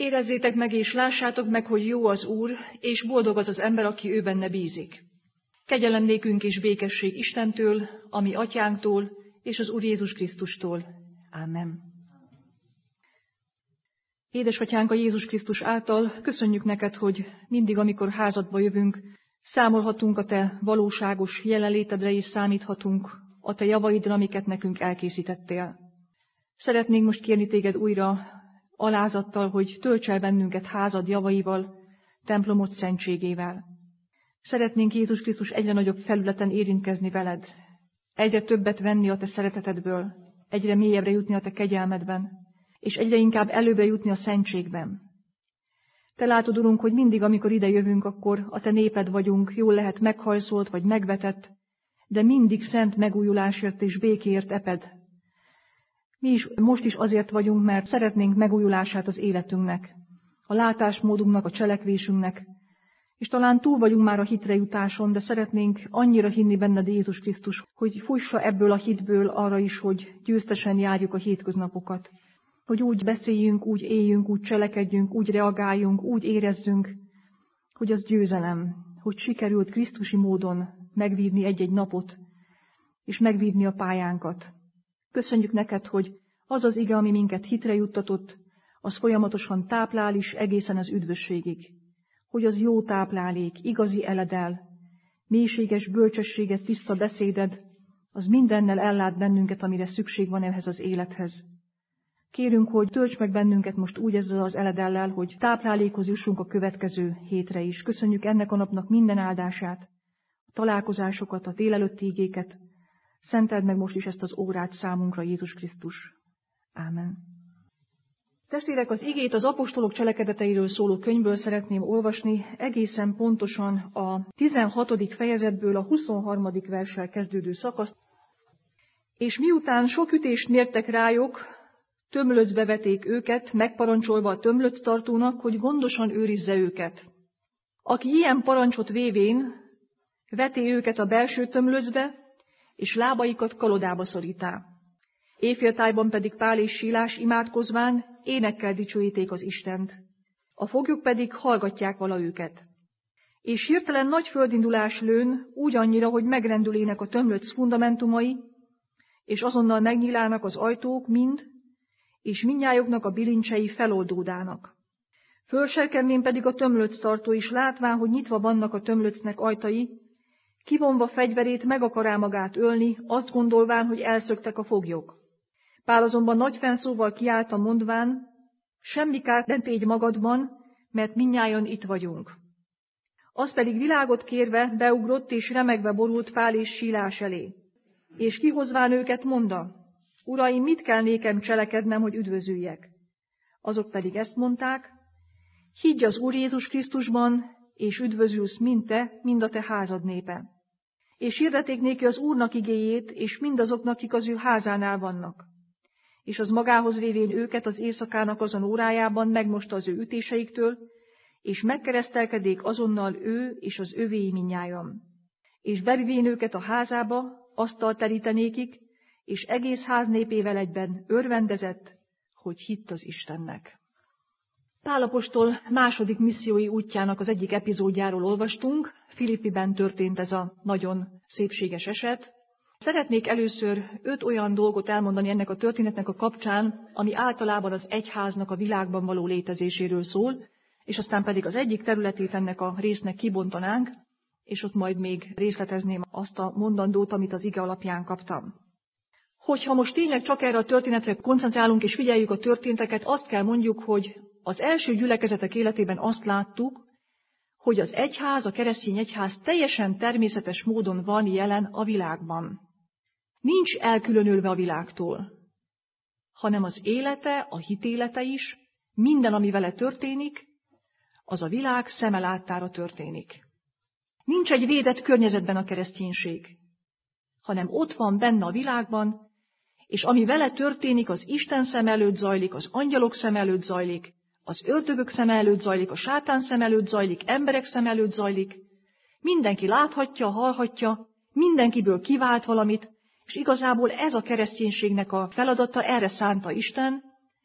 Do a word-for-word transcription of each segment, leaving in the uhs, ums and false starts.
Érezzétek meg és lássátok meg, hogy jó az Úr, és boldog az az ember, aki ő benne bízik. Kegyelem nékünk és békesség Istentől, a mi atyánktól, és az Úr Jézus Krisztustól. Ámen. Édesatyánk a Jézus Krisztus által, köszönjük neked, hogy mindig, amikor házadba jövünk, számolhatunk a te valóságos jelenlétedre, és számíthatunk a te javaidra, amiket nekünk elkészítettél. Szeretnénk most kérni téged újra alázattal, hogy tölts el bennünket házad javaival, templomod szentségével. Szeretnénk Jézus Krisztus egyre nagyobb felületen érintkezni veled, egyre többet venni a te szeretetedből, egyre mélyebbre jutni a te kegyelmedben, és egyre inkább előbbre jutni a szentségben. Te látod, Urunk, hogy mindig, amikor ide jövünk, akkor a te néped vagyunk, jól lehet meghajszolt vagy megvetett, de mindig szent megújulásért és békéért eped. Mi is most is azért vagyunk, mert szeretnénk megújulását az életünknek, a látásmódunknak, a cselekvésünknek, és talán túl vagyunk már a hitre jutáson, de szeretnénk annyira hinni benned, Jézus Krisztus, hogy fussa ebből a hitből arra is, hogy győztesen járjuk a hétköznapokat. Hogy úgy beszéljünk, úgy éljünk, úgy cselekedjünk, úgy reagáljunk, úgy érezzünk, hogy az győzelem, hogy sikerült krisztusi módon megvívni egy-egy napot, és megvívni a pályánkat. Köszönjük neked, hogy az az ige, ami minket hitre juttatott, az folyamatosan táplál is egészen az üdvösségig. Hogy az jó táplálék, igazi eledel, mélységes bölcsességet, tiszta beszéded, az mindennel ellát bennünket, amire szükség van ehhez az élethez. Kérünk, hogy tölts meg bennünket most úgy ezzel az eledellel, hogy táplálékhoz jussunk a következő hétre is. Köszönjük ennek a napnak minden áldását, a találkozásokat, a délelőtti igéket. Szenteld meg most is ezt az órát számunkra, Jézus Krisztus. Ámen. Testvérek, az igét az apostolok cselekedeteiről szóló könyvből szeretném olvasni, egészen pontosan a tizenhatodik fejezetből a huszonharmadik verssel kezdődő szakaszt. És miután sok ütést mértek rájuk, tömlöcbe veték őket, megparancsolva a tömlöctartónak, hogy gondosan őrizze őket. Aki ilyen parancsot vévén, veti őket a belső tömlöcbe, és lábaikat kalodába szorítá. Éjféltájban pedig Pál és Sílás imádkozván énekkel dicsőíték az Istent. A foglyok pedig hallgatják vala őket. És hirtelen nagy földindulás lőn, úgy annyira, hogy megrendülének a tömlöc fundamentumai, és azonnal megnyílának az ajtók mind, és mindnyájuknak a bilincsei feloldódának. Fölserkemvén pedig a tömlöctartó is látván, hogy nyitva vannak a tömlöcnek ajtai, kivonva fegyverét meg akará magát ölni, azt gondolván, hogy elszöktek a foglyok. Pál azonban nagy fennszóval kiállt mondván, semmi kárt ne tégy magadban, mert mindnyájan itt vagyunk. Az pedig világot kérve beugrott és remegve borult Pál és Sílás elé. És kihozván őket mondta, Uraim, mit kell nékem cselekednem, hogy üdvözüljek? Azok pedig ezt mondták, higgy az Úr Jézus Krisztusban, és üdvözülsz mind te, mind a te házad népe. És hirdették néki az Úrnak igéjét, és mindazoknak, akik az ő házánál vannak. És az magához vévén őket az éjszakának azon órájában megmosta az ő ütéseiktől, és megkeresztelkedék azonnal ő és az övéi mindnyájan. És bevivén őket a házába, asztalt terítenékik, és egész ház népével egyben örvendezett, hogy hitt az Istennek. Pál apostol második missziói útjának az egyik epizódjáról olvastunk, Filippiben történt ez a nagyon szépséges eset. Szeretnék először öt olyan dolgot elmondani ennek a történetnek a kapcsán, ami általában az egyháznak a világban való létezéséről szól, és aztán pedig az egyik területét ennek a résznek kibontanánk, és ott majd még részletezném azt a mondandót, amit az ige alapján kaptam. Hogyha most tényleg csak erre a történetre koncentrálunk és figyeljük a történteket, azt kell mondjuk, hogy az első gyülekezetek életében azt láttuk, hogy az egyház, a keresztény egyház teljesen természetes módon van jelen a világban. Nincs elkülönülve a világtól, hanem az élete, a hitélete is, minden, ami vele történik, az a világ szeme láttára történik. Nincs egy védett környezetben a kereszténység, hanem ott van benne a világban, és ami vele történik, az Isten szem előtt zajlik, az angyalok szem előtt zajlik, az ördögök szem előtt zajlik, a sátán szem előtt zajlik, emberek szem előtt zajlik. Mindenki láthatja, hallhatja, mindenkiből kivált valamit, és igazából ez a kereszténységnek a feladata, erre szánta Isten,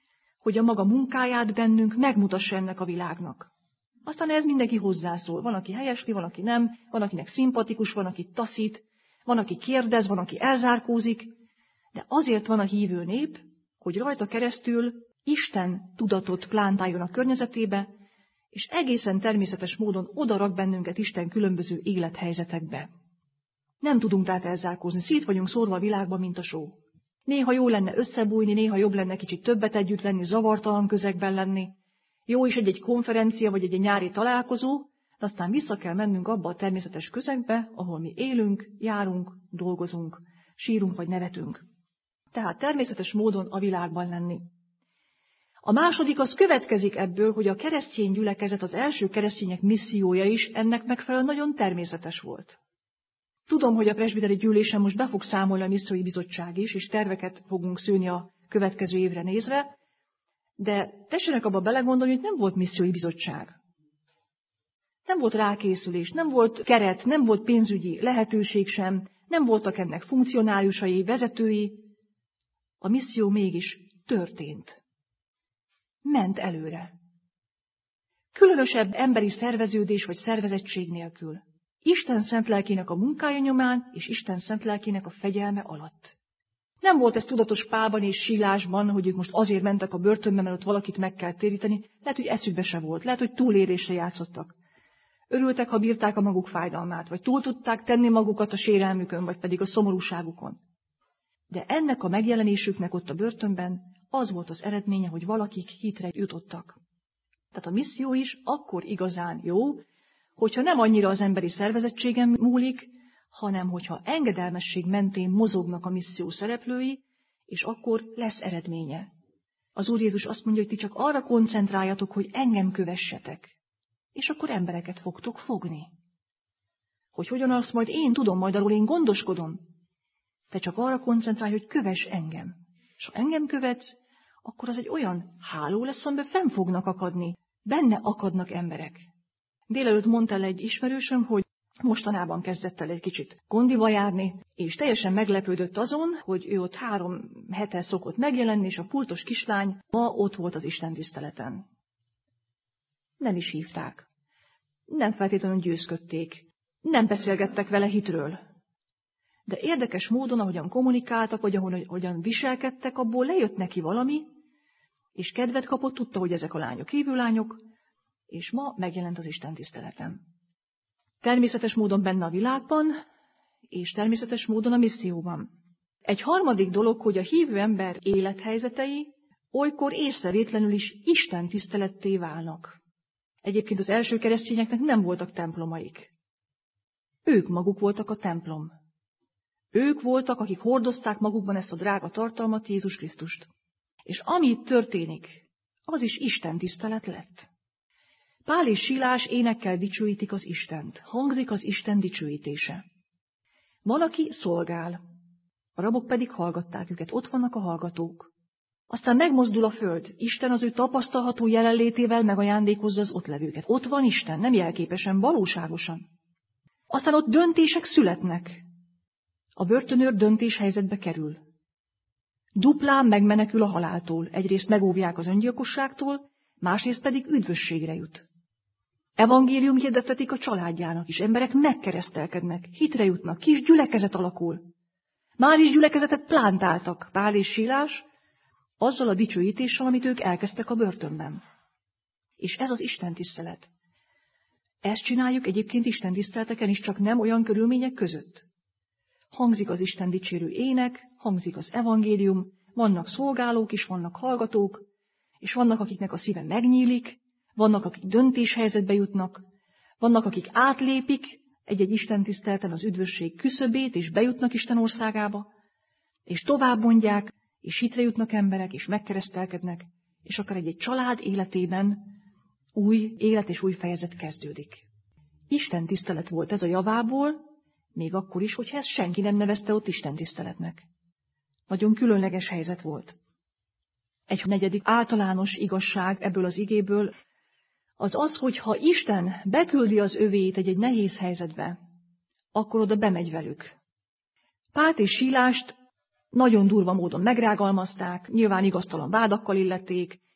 hogy a maga munkáját bennünk megmutassa ennek a világnak. Aztán ez mindenki hozzászól. Van, aki helyesli, van, aki nem, van, akinek szimpatikus, van, aki taszít, van, aki kérdez, van, aki elzárkózik, de azért van a hívő nép, hogy rajta keresztül Isten tudatot plántáljon a környezetébe, és egészen természetes módon odarak bennünket Isten különböző élethelyzetekbe. Nem tudunk tehát elzárkózni, szét vagyunk szórva a világban, mint a só. Néha jó lenne összebújni, néha jobb lenne kicsit többet együtt lenni, zavartalan közegben lenni. Jó is egy-egy konferencia, vagy egy-egy nyári találkozó, de aztán vissza kell mennünk abba a természetes közegbe, ahol mi élünk, járunk, dolgozunk, sírunk vagy nevetünk. Tehát természetes módon a világban lenni. A második az következik ebből, hogy a keresztény gyülekezet, az első keresztények missziója is ennek megfelelően nagyon természetes volt. Tudom, hogy a presbiteri gyűlésen most be fog számolni a missziói bizottság is, és terveket fogunk szőni a következő évre nézve, de tessenek abba belegondolni, hogy nem volt missziói bizottság. Nem volt rákészülés, nem volt keret, nem volt pénzügyi lehetőség sem, nem voltak ennek funkcionáriusai, vezetői. A misszió mégis történt. Ment előre. Különösebb emberi szerveződés vagy szervezettség nélkül. Isten szent lelkének a munkája nyomán, és Isten szent lelkének a fegyelme alatt. Nem volt ez tudatos Pálban és Sílásban, hogy ők most azért mentek a börtönbe, mert ott valakit meg kell téríteni. Lehet, hogy eszükbe se volt, lehet, hogy túlélésre játszottak. Örültek, ha bírták a maguk fájdalmát, vagy túl tudták tenni magukat a sérelmükön, vagy pedig a szomorúságukon. De ennek a megjelenésüknek ott a börtönben az volt az eredménye, hogy valakik hitre jutottak. Tehát a misszió is akkor igazán jó, hogyha nem annyira az emberi szervezettségen múlik, hanem hogyha engedelmesség mentén mozognak a misszió szereplői, és akkor lesz eredménye. Az Úr Jézus azt mondja, hogy ti csak arra koncentráljatok, hogy engem kövessetek, és akkor embereket fogtok fogni. Hogy hogyan azt majd én tudom, majd arról én gondoskodom. Te csak arra koncentrálj, hogy kövess engem. És ha engem követsz, akkor az egy olyan háló lesz, amiben fenn fognak akadni. Benne akadnak emberek. Délelőtt mondta el egy ismerősöm, hogy mostanában kezdett el egy kicsit gondiba járni, és teljesen meglepődött azon, hogy ő ott három hete szokott megjelenni, és a pultos kislány ma ott volt az istentiszteleten. Nem is hívták. Nem feltétlenül győzködték. Nem beszélgettek vele hitről. De érdekes módon, ahogyan kommunikáltak, vagy ahogyan viselkedtek, abból lejött neki valami, és kedvet kapott, tudta, hogy ezek a lányok hívőlányok, és ma megjelent az istentiszteleten. Természetes módon benne a világban, és természetes módon a misszióban. Egy harmadik dolog, hogy a hívő ember élethelyzetei olykor észrevétlenül is Isten tiszteletté válnak. Egyébként az első keresztényeknek nem voltak templomaik. Ők maguk voltak a templom. Ők voltak, akik hordozták magukban ezt a drága tartalmat, Jézus Krisztust. És ami itt történik, az is Isten tisztelet lett. Pál és Silás énekkel dicsőítik az Istent. Hangzik az Isten dicsőítése. Van, aki szolgál, a rabok pedig hallgatták őket. Ott vannak a hallgatók. Aztán megmozdul a föld. Isten az ő tapasztalható jelenlétével megajándékozza az ott levőket. Ott van Isten, nem jelképesen, valóságosan. Aztán ott döntések születnek. A börtönőr döntéshelyzetbe kerül. Duplán megmenekül a haláltól. Egyrészt megóvják az öngyilkosságtól, másrészt pedig üdvösségre jut. Evangélium hirdetetik a családjának is. Emberek megkeresztelkednek, hitre jutnak, kis gyülekezet alakul. Már is gyülekezetet plántáltak Pál és Silás, azzal a dicsőítéssel, amit ők elkezdtek a börtönben. És ez az istentisztelet. Ezt csináljuk egyébként istentiszteleteken is, csak nem olyan körülmények között. Hangzik az Isten dicsérő ének, hangzik az evangélium, vannak szolgálók is, vannak hallgatók, és vannak, akiknek a szíve megnyílik, vannak, akik döntéshelyzetbe jutnak, vannak, akik átlépik egy-egy istentiszteleten az üdvösség küszöbét, és bejutnak Isten országába, és tovább mondják, és hitre jutnak emberek, és megkeresztelkednek, és akár egy-egy család életében új élet és új fejezet kezdődik. Isten tisztelet volt ez a javából, még akkor is, hogyha ezt senki nem nevezte ott Isten tiszteletnek. Nagyon különleges helyzet volt. Egy negyedik általános igazság ebből az igéből az az, hogy ha Isten beküldi az övéit egy-egy nehéz helyzetbe, akkor oda bemegy velük. Pált és Sílást nagyon durva módon megrágalmazták, nyilván igaztalan vádakkal illették,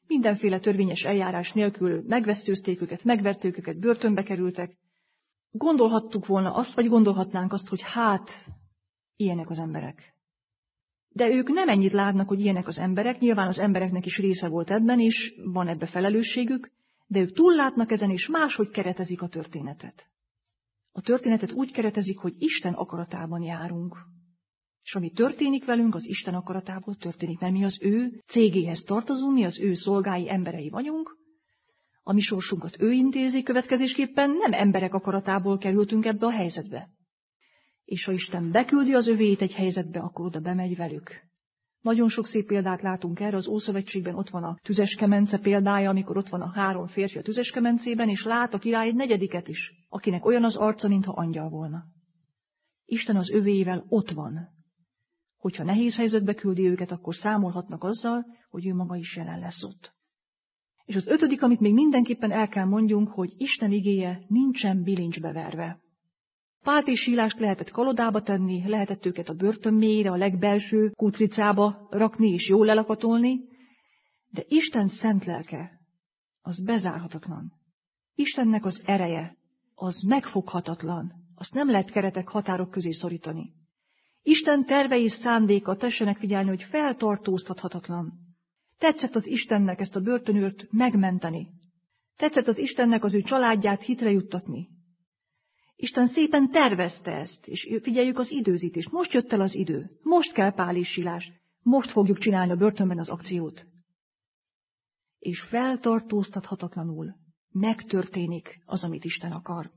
mindenféle törvényes eljárás nélkül megvesszőzték őket, megverték őket, börtönbe kerültek. Gondolhattuk volna azt, vagy gondolhatnánk azt, hogy hát, ilyenek az emberek. De ők nem ennyit látnak, hogy ilyenek az emberek, nyilván az embereknek is része volt ebben, és van ebbe felelősségük, de ők túllátnak ezen, és máshogy keretezik a történetet. A történetet úgy keretezik, hogy Isten akaratában járunk. És ami történik velünk, az Isten akaratából történik, mert mi az ő cégéhez tartozunk, mi az ő szolgái, emberei vagyunk, a mi sorsunkat ő intézi, következésképpen nem emberek akaratából kerültünk ebbe a helyzetbe. És ha Isten beküldi az övéit egy helyzetbe, akkor oda bemegy velük. Nagyon sok szép példát látunk erre, az Ószövetségben ott van a tüzes kemence példája, amikor ott van a három férfi a tüzes kemencében, és lát a király egy negyediket is, akinek olyan az arca, mintha angyal volna. Isten az övéivel ott van. Hogyha nehéz helyzetbe küldi őket, akkor számolhatnak azzal, hogy ő maga is jelen lesz ott. És az ötödik, amit még mindenképpen el kell mondjunk, hogy Isten igéje nincsen bilincsbe verve. Pált és Sílást lehetett kalodába tenni, lehetett őket a börtön mélyére, a legbelső kutricába rakni és jól lelakatolni, de Isten szent lelke, az bezárhatatlan. Istennek az ereje, az megfoghatatlan, azt nem lehet keretek, határok közé szorítani. Isten terve és szándéka, tessenek figyelni, hogy feltartóztathatatlan. Tetszett az Istennek ezt a börtönőrt megmenteni. Tetszett az Istennek az ő családját hitre juttatni. Isten szépen tervezte ezt, és figyeljük az időzítést. Most jött el az idő, most kell Pál és Silás, most fogjuk csinálni a börtönben az akciót. És feltartóztathatatlanul megtörténik az, amit Isten akar.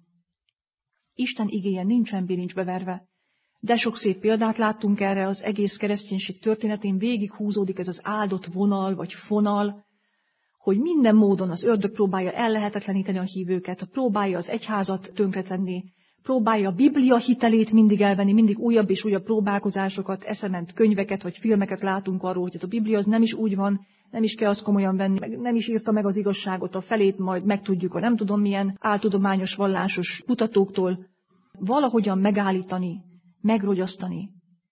Isten igéje nincsen bilincsbe verve, de sok szép példát láttunk erre, az egész kereszténység történetén végig húzódik ez az áldott vonal vagy fonal, hogy minden módon az ördög próbálja ellehetetleníteni a hívőket, próbálja az egyházat tönkretenni, próbálja a Biblia hitelét mindig elvenni, mindig újabb és újabb próbálkozásokat, eszement könyveket vagy filmeket látunk arról, hogy a Biblia az nem is úgy van, nem is kell azt komolyan venni, meg nem is írta meg az igazságot, a felét majd megtudjuk a nem tudom milyen áltudományos vallásos kutatóktól, valahogyan megállítani, megrogyasztani.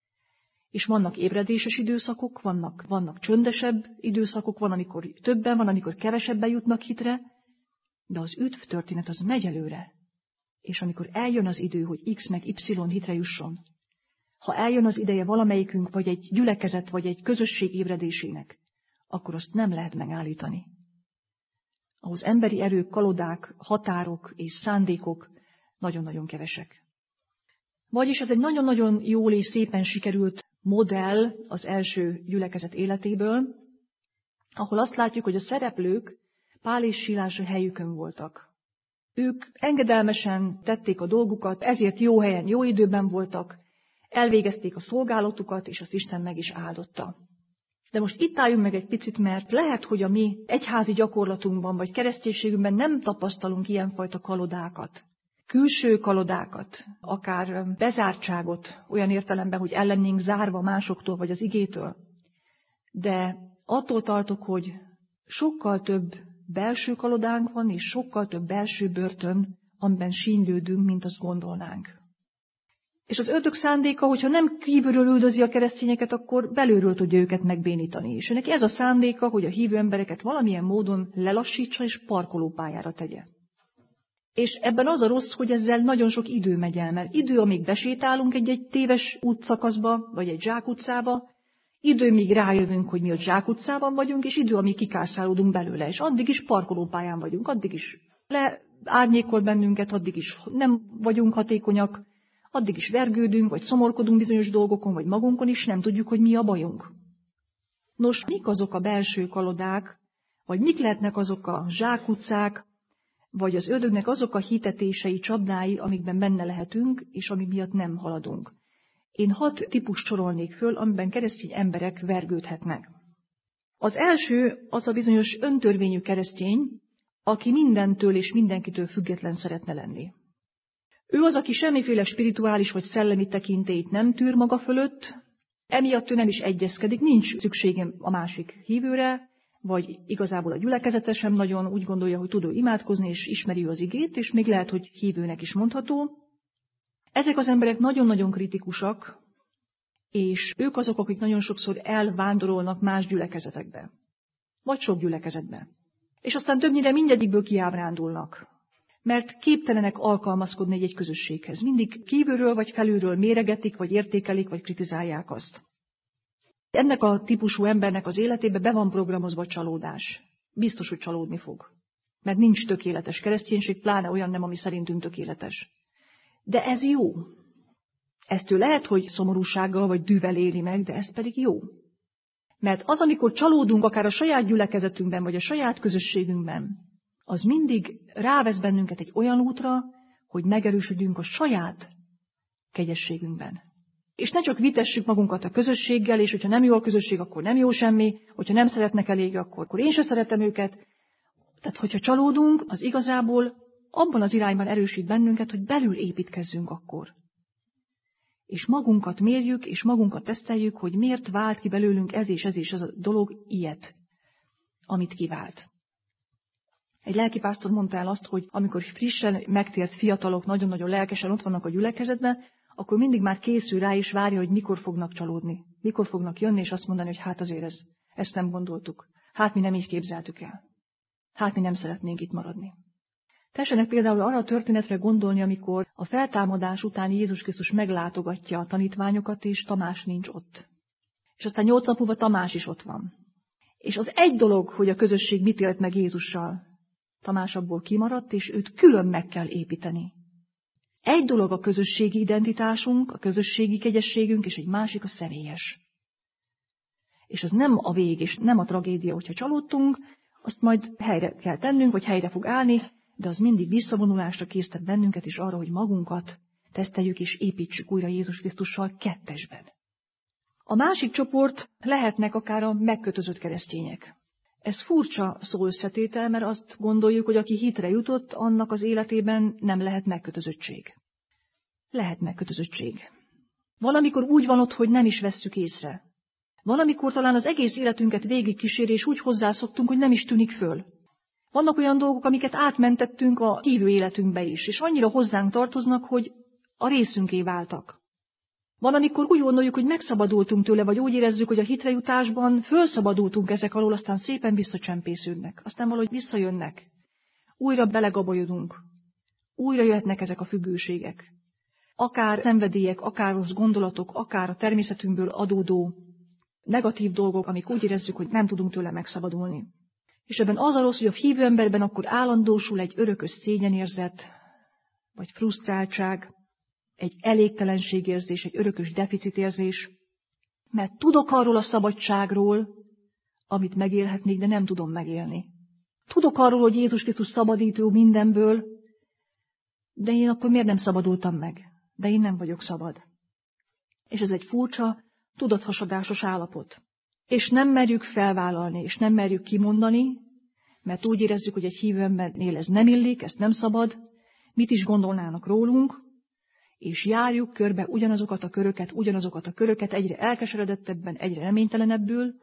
És vannak ébredéses időszakok, vannak, vannak csöndesebb időszakok, van, amikor többen, van, amikor kevesebben jutnak hitre, de az üdv történet az megy előre. És amikor eljön az idő, hogy X meg Y hitre jusson, ha eljön az ideje valamelyikünk, vagy egy gyülekezet, vagy egy közösség ébredésének, akkor azt nem lehet megállítani. Ahhoz emberi erők, kalodák, határok és szándékok nagyon-nagyon kevesek. Vagyis ez egy nagyon-nagyon jól és szépen sikerült modell az első gyülekezet életéből, ahol azt látjuk, hogy a szereplők Pál és Silás a helyükön voltak. Ők engedelmesen tették a dolgukat, ezért jó helyen, jó időben voltak, elvégezték a szolgálatukat, és azt Isten meg is áldotta. De most itt álljunk meg egy picit, mert lehet, hogy a mi egyházi gyakorlatunkban vagy kereszténységünkben nem tapasztalunk ilyenfajta kalodákat. Külső kalodákat, akár bezártságot, olyan értelemben, hogy el lennénk zárva másoktól vagy az igétől. De attól tartok, hogy sokkal több belső kalodánk van, és sokkal több belső börtön, amiben sínylődünk, mint azt gondolnánk. És az ördög szándéka, hogyha nem kívülről üldözi a keresztényeket, akkor belülről tudja őket megbénítani. És neki ez a szándéka, hogy a hívő embereket valamilyen módon lelassítsa és parkolópályára tegye. És ebben az a rossz, hogy ezzel nagyon sok idő megy el, mert idő, amíg besétálunk egy-egy téves útszakaszba, vagy egy zsákutcába, idő, míg rájövünk, hogy mi ott zsákutcában vagyunk, és idő, amíg kikászálódunk belőle, és addig is parkolópályán vagyunk, addig is leárnyékol bennünket, addig is nem vagyunk hatékonyak, addig is vergődünk, vagy szomorkodunk bizonyos dolgokon, vagy magunkon is, nem tudjuk, hogy mi a bajunk. Nos, mik azok a belső kalodák, vagy mik lehetnek azok a zsákutcák, vagy az ördögnek azok a hitetései, csapdái, amikben benne lehetünk, és ami miatt nem haladunk. Én hat típust sorolnék föl, amiben keresztény emberek vergődhetnek. Az első az a bizonyos öntörvényű keresztény, aki mindentől és mindenkitől független szeretne lenni. Ő az, aki semmiféle spirituális vagy szellemi tekintélyt nem tűr maga fölött, emiatt ő nem is egyezkedik, nincs szükségem a másik hívőre, vagy igazából a gyülekezete sem nagyon úgy gondolja, hogy tud ő imádkozni, és ismeri ő az igét, és még lehet, hogy hívőnek is mondható. Ezek az emberek nagyon-nagyon kritikusak, és ők azok, akik nagyon sokszor elvándorolnak más gyülekezetekbe. vagy sok gyülekezetbe. És aztán többnyire mindegyikből kiábrándulnak, mert képtelenek alkalmazkodni egy közösséghez. Mindig kívülről vagy felülről méregetik, vagy értékelik, vagy kritizálják azt. Ennek a típusú embernek az életébe be van programozva a csalódás. Biztos, hogy csalódni fog. Mert nincs tökéletes kereszténység, pláne olyan nem, ami szerintünk tökéletes. De ez jó. Ezt ő lehet, hogy szomorúsággal vagy dűvel éli meg, de ez pedig jó. Mert az, amikor csalódunk akár a saját gyülekezetünkben, vagy a saját közösségünkben, az mindig rávesz bennünket egy olyan útra, hogy megerősödjünk a saját kegyességünkben. És ne csak vitessük magunkat a közösséggel, és hogyha nem jó a közösség, akkor nem jó semmi, hogyha nem szeretnek elég, akkor, akkor én se szeretem őket. Tehát, hogyha csalódunk, az igazából abban az irányban erősít bennünket, hogy belül építkezzünk akkor. És magunkat mérjük, és magunkat teszteljük, hogy miért vált ki belőlünk ez és ez és ez a dolog ilyet, amit kivált. Egy lelkipásztor mondta el azt, hogy amikor frissen megtért fiatalok nagyon-nagyon lelkesen ott vannak a gyülekezetben, akkor mindig már készül rá és várja, hogy mikor fognak csalódni. Mikor fognak jönni, és azt mondani, hogy hát azért ez, ezt nem gondoltuk. Hát mi nem így képzeltük el. Hát mi nem szeretnénk itt maradni. Tessenek például arra a történetre gondolni, amikor a feltámadás után Jézus Krisztus meglátogatja a tanítványokat, és Tamás nincs ott. És aztán nyolc nap múlva Tamás is ott van. És az egy dolog, hogy a közösség mit élt meg Jézussal. Tamás abból kimaradt, és őt külön meg kell építeni. Egy dolog a közösségi identitásunk, a közösségi kegyességünk, és egy másik a személyes. És az nem a vég, és nem a tragédia, hogyha csalódtunk, azt majd helyre kell tennünk, vagy helyre fog állni, de az mindig visszavonulásra késztet bennünket, és arra, hogy magunkat teszteljük és építsük újra Jézus Krisztussal kettesben. A másik csoport lehetnek akár a megkötözött keresztények. Ez furcsa szóösszetétel, mert azt gondoljuk, hogy aki hitre jutott, annak az életében nem lehet megkötözöttség. Lehet megkötözöttség. Valamikor úgy van ott, hogy nem is vesszük észre. Valamikor talán az egész életünket végigkíséri, és úgy hozzászoktunk, hogy nem is tűnik föl. Vannak olyan dolgok, amiket átmentettünk a hívő életünkbe is, és annyira hozzánk tartoznak, hogy a részünké váltak. Van, amikor úgy gondoljuk, hogy megszabadultunk tőle, vagy úgy érezzük, hogy a hitrejutásban fölszabadultunk ezek alól, aztán szépen visszacsempésződnek, aztán valahogy visszajönnek. Újra belegabajodunk. Újra jöhetnek ezek a függőségek. Akár szenvedélyek, akár rossz gondolatok, akár a természetünkből adódó negatív dolgok, amik úgy érezzük, hogy nem tudunk tőle megszabadulni. És ebben az a rossz, hogy a hívő emberben akkor állandósul egy örökös szégyenérzet, vagy frusztráltság, egy elégtelenségérzés, egy örökös deficitérzés, mert tudok arról a szabadságról, amit megélhetnék, de nem tudom megélni. Tudok arról, hogy Jézus Krisztus szabadító mindenből, de én akkor miért nem szabadultam meg? De én nem vagyok szabad. És ez egy furcsa, tudathasadásos állapot. És nem merjük felvállalni, és nem merjük kimondani, mert úgy érezzük, hogy egy hívő embernél ez nem illik, ezt nem szabad, mit is gondolnának rólunk, és járjuk körbe ugyanazokat a köröket, ugyanazokat a köröket, egyre elkeseredettebben, egyre reménytelenebbül,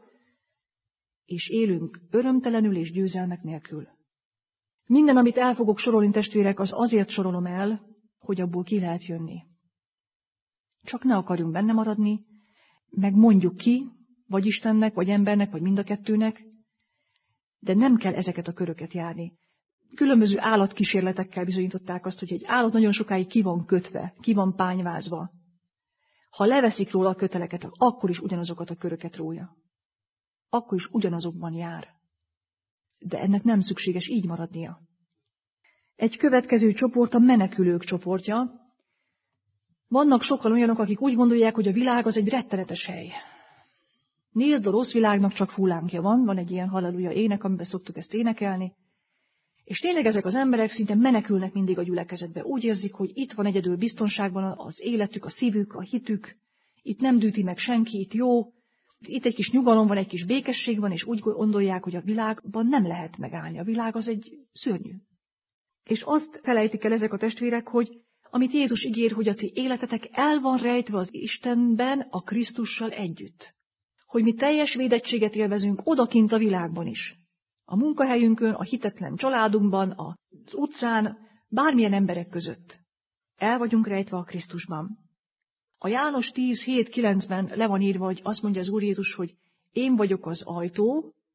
és élünk örömtelenül és győzelmek nélkül. Minden, amit el fogok sorolni, testvérek, az azért sorolom el, hogy abból ki lehet jönni. Csak ne akarjunk benne maradni, meg mondjuk ki, vagy Istennek, vagy embernek, vagy mind a kettőnek, de nem kell ezeket a köröket járni. Különböző állatkísérletekkel bizonyították azt, hogy egy állat nagyon sokáig ki van kötve, ki van pányvázva. Ha leveszik róla a köteleket, akkor is ugyanazokat a köröket rója. Akkor is ugyanazokban jár. De ennek nem szükséges így maradnia. Egy következő csoport a menekülők csoportja. Vannak sokan olyanok, akik úgy gondolják, hogy a világ az egy rettenetes hely. Nézd, a rossz világnak csak fullánkja van, van egy ilyen halleluja ének, amiben szoktuk ezt énekelni. És tényleg ezek az emberek szinte menekülnek mindig a gyülekezetbe. Úgy érzik, hogy itt van egyedül biztonságban az életük, a szívük, a hitük. Itt nem dűti meg senki, itt jó. Itt egy kis nyugalom van, egy kis békesség van, és úgy gondolják, hogy a világban nem lehet megállni. A világ az egy szörnyű. És azt felejtik el ezek a testvérek, hogy amit Jézus ígér, hogy a ti életetek el van rejtve az Istenben, a Krisztussal együtt. Hogy mi teljes védettséget élvezünk odakint a világban is. A munkahelyünkön, a hitetlen családunkban, az utcán, bármilyen emberek között. El vagyunk rejtve a Krisztusban. A János tíz hét kilencben le van írva, hogy azt mondja az Úr Jézus, hogy én vagyok az ajtó,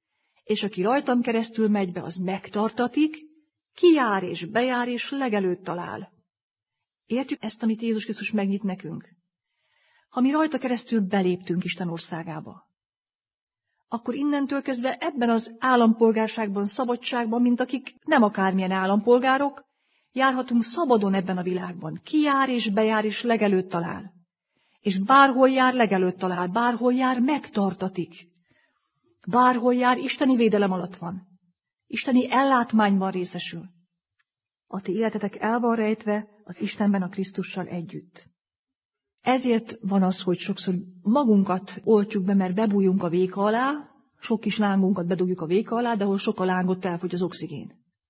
és aki rajtam keresztül megy be, az megtartatik, kijár és bejár, és legelőtt talál. Értjük ezt, amit Jézus Krisztus megnyit nekünk? Ha mi rajta keresztül beléptünk Isten országába, akkor innentől kezdve ebben az állampolgárságban, szabadságban, mint akik nem akármilyen állampolgárok, járhatunk szabadon ebben a világban. Kijár és bejár, és legelőtt talál. És bárhol jár, legelőtt talál. Bárhol jár, megtartatik. Bárhol jár, isteni védelem alatt van. Isteni ellátmányban részesül. A ti életetek el van rejtve az Istenben a Krisztussal együtt. Ezért van az, hogy sokszor magunkat oltjuk be, mert bebújunk a véka alá, sok kis lángunkat bedugjuk a véka alá, de ahol sok a lángot elfogy az oxigén.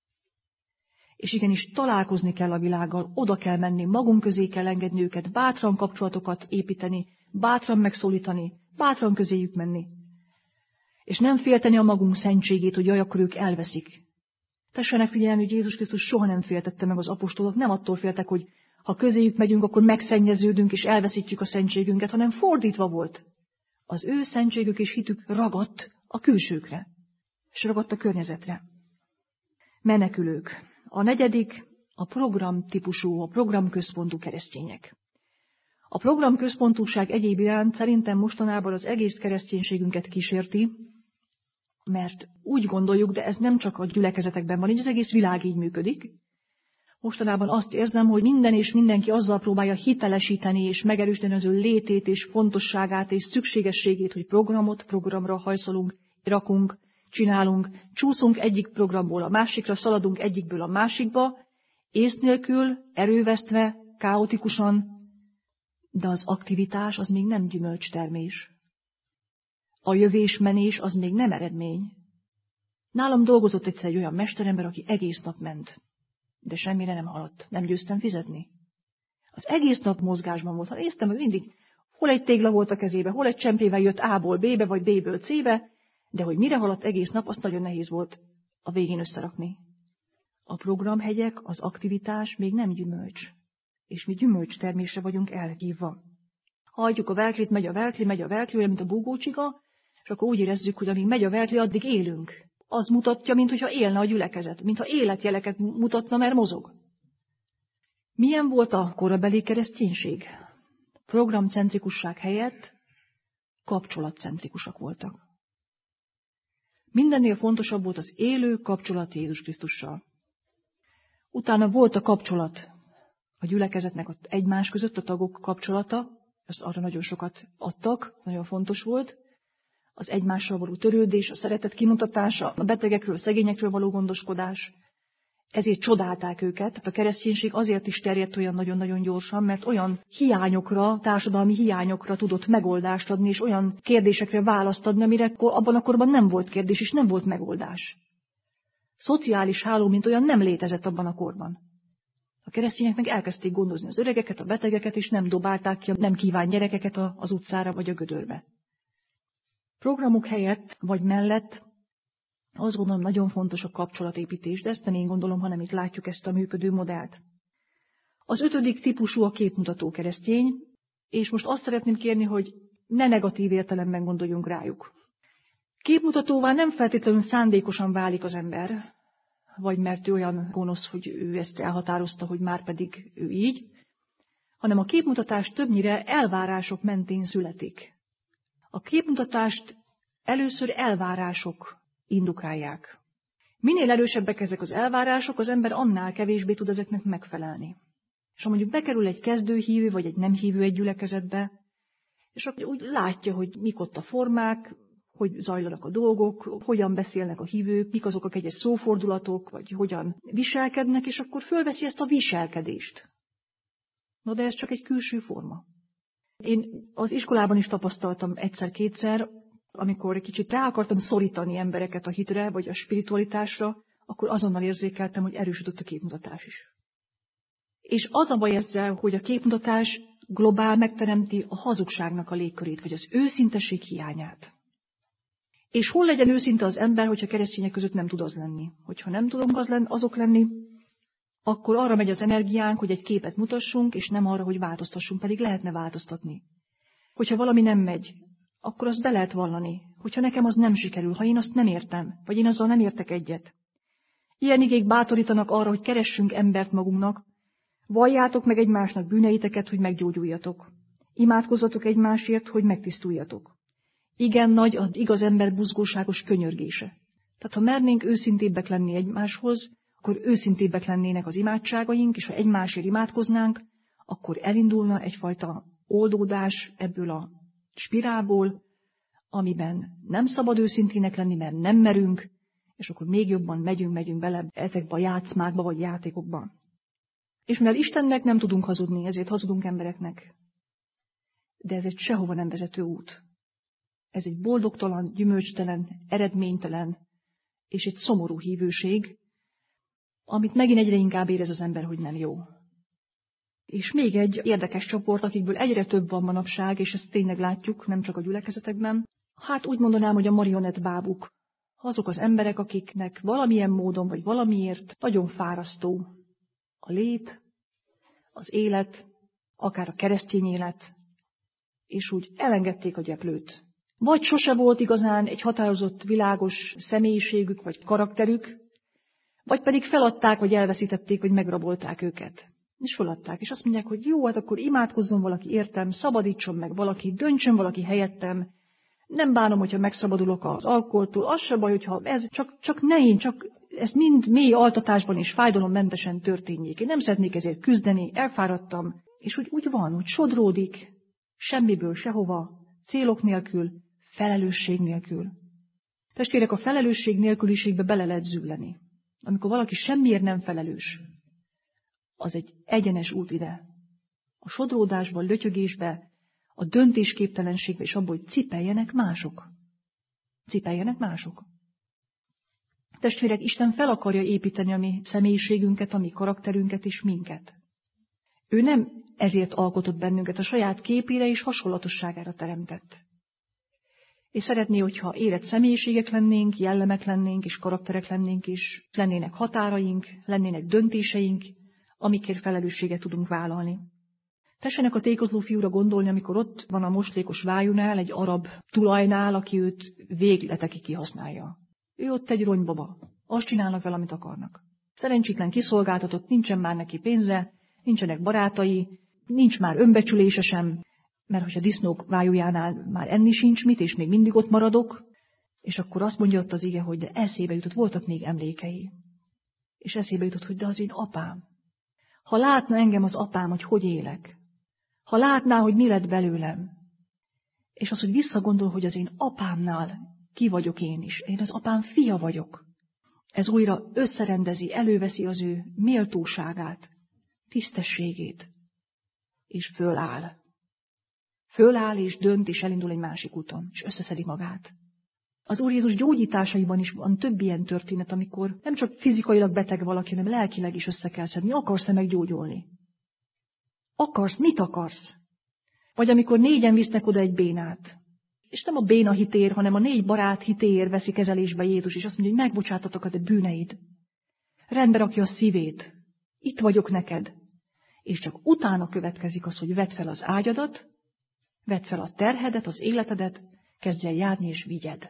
És igenis találkozni kell a világgal, oda kell menni, magunk közé kell engedni őket, bátran kapcsolatokat építeni, bátran megszólítani, bátran közéjük menni. És nem félteni a magunk szentségét, hogy jaj, akkor ők elveszik. Tessenek figyelni, hogy Jézus Krisztus soha nem féltette meg az apostolok, nem attól féltek, hogy ha közéjük megyünk, akkor megszennyeződünk és elveszítjük a szentségünket, hanem fordítva volt. Az ő szentségük és hitük ragadt a külsőkre, és ragadt a környezetre. Menekülők. A negyedik a programtípusú, a programközpontú keresztények. A programközpontúság egyéb iránt szerintem mostanában az egész kereszténységünket kísérti, mert úgy gondoljuk, de ez nem csak a gyülekezetekben van, így az egész világ így működik. Mostanában azt érzem, hogy minden és mindenki azzal próbálja hitelesíteni és megerősíteni az ő létét és fontosságát és szükségességét, hogy programot programra hajszolunk, rakunk, csinálunk, csúszunk egyik programból a másikra, szaladunk egyikből a másikba, ész nélkül, erővesztve, káotikusan, de az aktivitás az még nem gyümölcstermés. A jövésmenés az még nem eredmény. Nálam dolgozott egyszer egy olyan mesterember, aki egész nap ment, de semmire nem haladt, nem győztem fizetni. Az egész nap mozgásban volt. Ha néztem, hogy mindig hol egy tégla volt a kezébe, hol egy csempével jött A-ból B-be, vagy B-ből C-be, de hogy mire haladt egész nap, azt nagyon nehéz volt a végén összerakni. A programhegyek, az aktivitás még nem gyümölcs, és mi gyümölcstermésre vagyunk elhívva. Hagyjuk a verklit, megy a verkli, megy a verkli, olyan, mint a búgócsiga, és akkor úgy érezzük, hogy amíg megy a verkli, addig élünk. Az mutatja, mintha élne a gyülekezet, mintha életjeleket mutatna, mert mozog. Milyen volt a korabeli kereszténység? Programcentrikusság helyett kapcsolatcentrikusak voltak. Mindennél fontosabb volt az élő kapcsolat Jézus Krisztussal. Utána volt a kapcsolat a gyülekezetnek egymás között, a tagok kapcsolata, ezt arra nagyon sokat adtak, nagyon fontos volt. Az egymással való törődés, a szeretet kimutatása, a betegekről, szegényekről való gondoskodás. Ezért csodálták őket. Tehát a kereszténység azért is terjedt olyan nagyon-nagyon gyorsan, mert olyan hiányokra, társadalmi hiányokra tudott megoldást adni, és olyan kérdésekre választ adni, amire abban a korban nem volt kérdés, és nem volt megoldás. Szociális háló, mint olyan nem létezett abban a korban. A keresztények meg elkezdték gondozni az öregeket, a betegeket, és nem dobálták ki a nem kívánt gyerekeket az utcára vagy a gödörbe. Programok helyett vagy mellett azt gondolom nagyon fontos a kapcsolatépítés, de ezt nem én gondolom, hanem itt látjuk ezt a működő modellt. Az ötödik típusú a képmutató keresztény, és most azt szeretném kérni, hogy ne negatív értelemben gondoljunk rájuk. Képmutatóvá nem feltétlenül szándékosan válik az ember, vagy mert ő olyan gonosz, hogy ő ezt elhatározta, hogy már pedig ő így, hanem a képmutatás többnyire elvárások mentén születik. A képmutatást először elvárások indukálják. Minél erősebbek ezek az elvárások, az ember annál kevésbé tud ezeknek megfelelni. És ha mondjuk bekerül egy kezdőhívő, vagy egy nem hívő egy gyülekezetbe, és akkor úgy látja, hogy mik ott a formák, hogy zajlanak a dolgok, hogyan beszélnek a hívők, mik azok a kegyes szófordulatok, vagy hogyan viselkednek, és akkor fölveszi ezt a viselkedést. Na de ez csak egy külső forma. Én az iskolában is tapasztaltam egyszer-kétszer, amikor egy kicsit rá akartam szorítani embereket a hitre, vagy a spiritualitásra, akkor azonnal érzékeltem, hogy erősödött a képmutatás is. És az a baj ezzel, hogy a képmutatás globál megteremti a hazugságnak a légkörét, vagy az őszintesség hiányát. És hol legyen őszinte az ember, hogyha keresztények között nem tud az lenni? Hogyha nem tudunk az lenni, azok lenni, akkor arra megy az energiánk, hogy egy képet mutassunk, és nem arra, hogy változtassunk, pedig lehetne változtatni. Hogyha valami nem megy, akkor azt be lehet vallani, hogyha nekem az nem sikerül, ha én azt nem értem, vagy én azzal nem értek egyet. Ilyen igék bátorítanak arra, hogy keressünk embert magunknak, valljátok meg egymásnak bűneiteket, hogy meggyógyuljatok. Imádkozzatok egymásért, hogy megtisztuljatok. Igen nagy az igaz ember buzgóságos könyörgése. Tehát ha mernénk őszintébbek lenni egymáshoz, akkor őszintébbek lennének az imádságaink, és ha egymásért imádkoznánk, akkor elindulna egyfajta oldódás ebből a spirálból, amiben nem szabad őszintének lenni, mert nem merünk, és akkor még jobban megyünk, megyünk bele ezekbe a játszmákba vagy játékokba. És mivel Istennek nem tudunk hazudni, ezért hazudunk embereknek. De ez egy sehova nem vezető út. Ez egy boldogtalan, gyümölcstelen, eredménytelen és egy szomorú hívőség, amit megint egyre inkább érez az ember, hogy nem jó. És még egy érdekes csoport, akikből egyre több van manapság, és ezt tényleg látjuk, nem csak a gyülekezetekben, hát úgy mondanám, hogy a marionett bábuk. Azok az emberek, akiknek valamilyen módon, vagy valamiért nagyon fárasztó a lét, az élet, akár a keresztény élet, és úgy elengedték a gyeplőt. Vagy sose volt igazán egy határozott, világos személyiségük, vagy karakterük, vagy pedig feladták, vagy elveszítették, vagy megrabolták őket. És feladták, és azt mondják, hogy jó, hát akkor imádkozzon valaki értem, szabadítson meg valaki, döntsön valaki helyettem, nem bánom, hogyha megszabadulok az alkoholtól, az se baj, hogyha ez csak, csak ne én, csak ez mind mély altatásban és fájdalommentesen történjék. Én nem szeretnék ezért küzdeni, elfáradtam, és úgy, úgy van, úgy sodródik, semmiből, sehova, célok nélkül, felelősség nélkül. Testvérek, a felelősség nélküliségbe bele lehet zülleni. Amikor valaki semmiért nem felelős, az egy egyenes út ide. A sodródásban, lötyögésbe, a döntésképtelenségbe, és abból, hogy cipeljenek mások. Cipeljenek mások. Testvérek, Isten fel akarja építeni a mi személyiségünket, a mi karakterünket és minket. Ő nem ezért alkotott bennünket, a saját képére és hasonlatosságára teremtett. És szeretné, hogyha érett személyiségek lennénk, jellemek lennénk, és karakterek lennénk, és lennének határaink, lennének döntéseink, amikért felelősséget tudunk vállalni. Tessenek a tékozló fiúra gondolni, amikor ott van a moslékos vájúnál, egy arab tulajnál, aki őt végletekig kihasználja. Ő ott egy ronybaba. Azt csinálnak vele, amit akarnak. Szerencsétlen kiszolgáltatott, nincsen már neki pénze, nincsenek barátai, nincs már önbecsülése sem, mert hogy a disznók vájújánál már enni sincs mit, és még mindig ott maradok, és akkor azt mondja ott az ige, hogy de eszébe jutott, voltak még emlékei. És eszébe jutott, hogy de az én apám. Ha látna engem az apám, hogy hogy élek, ha látná, hogy mi lett belőlem, és az, hogy visszagondol, hogy az én apámnál ki vagyok én is, én az apám fia vagyok, ez újra összerendezi, előveszi az ő méltóságát, tisztességét, és föláll. Föláll és dönt, és elindul egy másik úton, és összeszedi magát. Az Úr Jézus gyógyításaiban is van több ilyen történet, amikor nem csak fizikailag beteg valaki, hanem lelkileg is össze kell szedni. Akarsz-e meggyógyulni? Akarsz? Mit akarsz? Vagy amikor négyen visznek oda egy bénát, és nem a béna hitér, hanem a négy barát hitér veszi kezelésbe Jézus, és azt mondja, hogy megbocsátatok a te bűneid. Rendbe rakja a szívét. Itt vagyok neked. És csak utána következik az, hogy vedd fel az ágyadat, vedd fel a terhedet, az életedet, kezdj el járni és vigyed.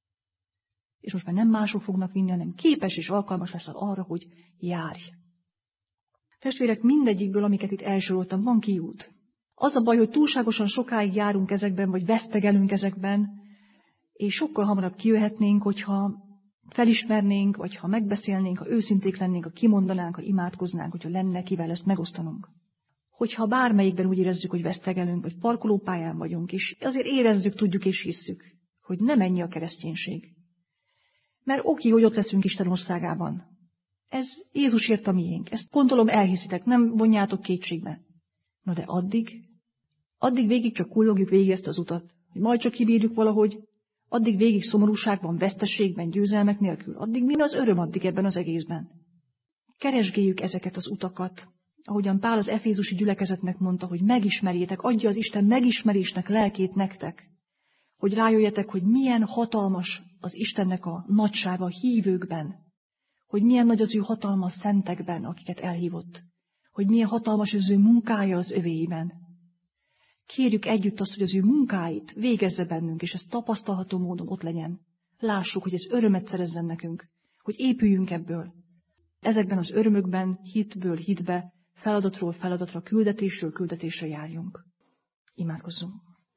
És most már nem mások fognak vinni, hanem képes és alkalmas leszel arra, hogy járj. Testvérek, mindegyikből, amiket itt elsoroltam, van kiút. Az a baj, hogy túlságosan sokáig járunk ezekben, vagy vesztegelünk ezekben, és sokkal hamarabb kijöhetnénk, hogyha felismernénk, vagy ha megbeszélnénk, ha őszinték lennénk, ha kimondanánk, ha imádkoznánk, hogyha lenne kivel ezt megosztanunk. Hogyha bármelyikben úgy érezzük, hogy vesztegelünk, vagy parkolópályán vagyunk, és azért érezzük, tudjuk és hisszük, hogy nem ennyi a kereszténység. Mert oké, hogy ott leszünk Isten országában. Ez Jézusért a miénk. Ezt gondolom elhiszitek, nem vonjátok kétségbe. Na de addig, addig végig csak kullogjuk végig ezt az utat, hogy majd csak kibírjuk valahogy, addig végig szomorúságban, veszteségben, győzelmek nélkül. Addig mi az öröm addig ebben az egészben? Keresgéljük ezeket az utakat, ahogyan Pál az efézusi gyülekezetnek mondta, hogy megismerjétek, adja az Isten megismerésnek lelkét nektek, hogy rájöjjetek, hogy milyen hatalmas az Istennek a nagysága a hívőkben, hogy milyen nagy az ő hatalma a szentekben, akiket elhívott, hogy milyen hatalmas az ő munkája az övéiben. Kérjük együtt azt, hogy az ő munkáit végezze bennünk, és ez tapasztalható módon ott legyen. Lássuk, hogy ez örömet szerezzen nekünk, hogy épüljünk ebből. Ezekben az örömökben, hitből hitbe, feladatról feladatra, küldetésről küldetésre járjunk. Imádkozzunk.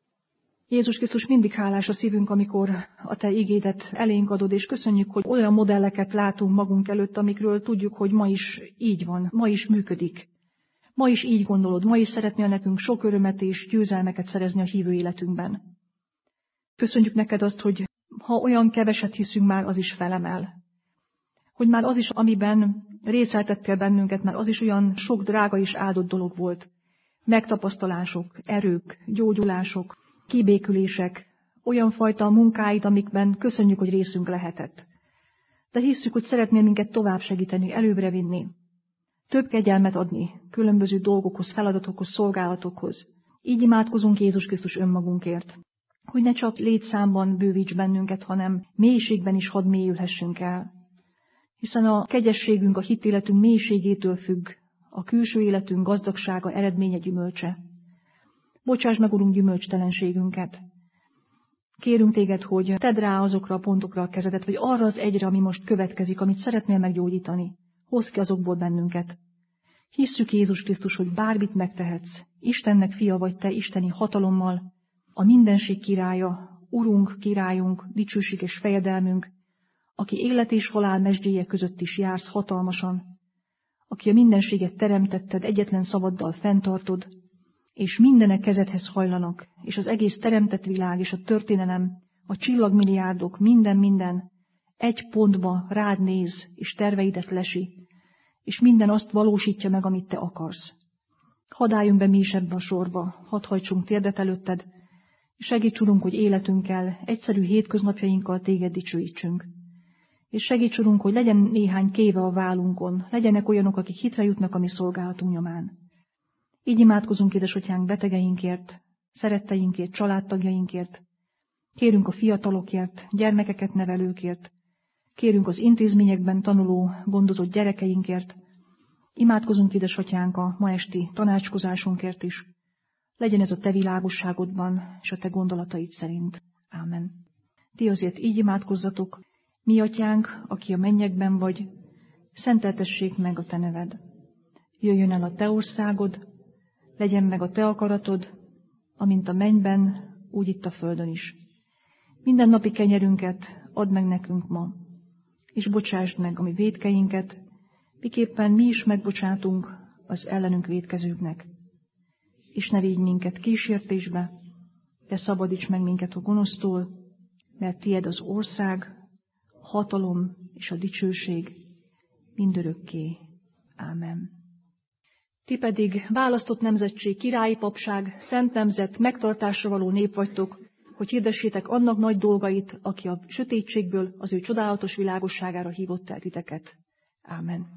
Jézus Krisztus, mindig hálás a szívünk, amikor a Te igédet elénk adod, és köszönjük, hogy olyan modelleket látunk magunk előtt, amikről tudjuk, hogy ma is így van, ma is működik. Ma is így gondolod, ma is szeretnél nekünk sok örömet és győzelmeket szerezni a hívő életünkben. Köszönjük neked azt, hogy ha olyan keveset hiszünk, már az is felemel. Hogy már az is, amiben részeltettél bennünket, már az is olyan sok drága és áldott dolog volt. Megtapasztalások, erők, gyógyulások, kibékülések, olyan fajta munkáid, amikben köszönjük, hogy részünk lehetett. De hisszük, hogy szeretnél minket tovább segíteni, előbbre vinni. Több kegyelmet adni különböző dolgokhoz, feladatokhoz, szolgálatokhoz. Így imádkozunk Jézus Krisztus önmagunkért, hogy ne csak létszámban bővíts bennünket, hanem mélységben is hadd mélyülhessünk el. Hiszen a kegyességünk, a hitéletünk mélységétől függ, a külső életünk gazdagsága, eredménye, gyümölcse. Bocsáss meg, Urunk, gyümölcstelenségünket. Kérünk téged, hogy tedd rá azokra a pontokra a kezedet, vagy arra az egyre, ami most következik, amit szeretnél meggyógyítani. Hozz ki azokból bennünket. Hisszük, Jézus Krisztus, hogy bármit megtehetsz. Istennek fia vagy te, isteni hatalommal, a mindenség királya, Urunk, királyunk, dicsőség és fejedelmünk, aki élet és halál mesdjéje között is jársz hatalmasan, aki a mindenséget teremtetted, egyetlen szavaddal fenntartod, és mindenek kezedhez hajlanak, és az egész teremtett világ és a történelem, a csillagmilliárdok, minden-minden egy pontba rád néz, és terveidet lesi, és minden azt valósítja meg, amit te akarsz. Hadd álljunk be mi is ebbe a sorba, hadd hajtsunk térdet előtted, és segíts, Urunk, hogy életünkkel, egyszerű hétköznapjainkkal téged dicsőítsünk. És segíts, Urunk, hogy legyen néhány kéve a vállunkon, legyenek olyanok, akik hitre jutnak a mi szolgálatunk nyomán. Így imádkozunk, édesatyánk, betegeinkért, szeretteinkért, családtagjainkért, kérünk a fiatalokért, gyermekeket nevelőkért, kérünk az intézményekben tanuló, gondozott gyerekeinkért, imádkozunk, édesatyánk, a ma esti tanácskozásunkért is. Legyen ez a te világosságodban és a te gondolataid szerint. Ámen. Ti azért így imádkozzatok: mi atyánk, aki a mennyekben vagy, szenteltessék meg a te neved. Jöjjön el a te országod, legyen meg a te akaratod, amint a mennyben, úgy itt a földön is. Minden napi kenyerünket add meg nekünk ma, és bocsásd meg a mi vétkeinket, miképpen mi is megbocsátunk az ellenünk vétkezőknek. És ne vigy minket kísértésbe, de szabadíts meg minket a gonosztól, mert tied az ország, hatalom és a dicsőség mindörökké. Ámen. Ti pedig választott nemzetség, királyi papság, szent nemzet, megtartásra való nép vagytok, hogy hirdessétek annak nagy dolgait, aki a sötétségből az ő csodálatos világosságára hívott el titeket. Ámen.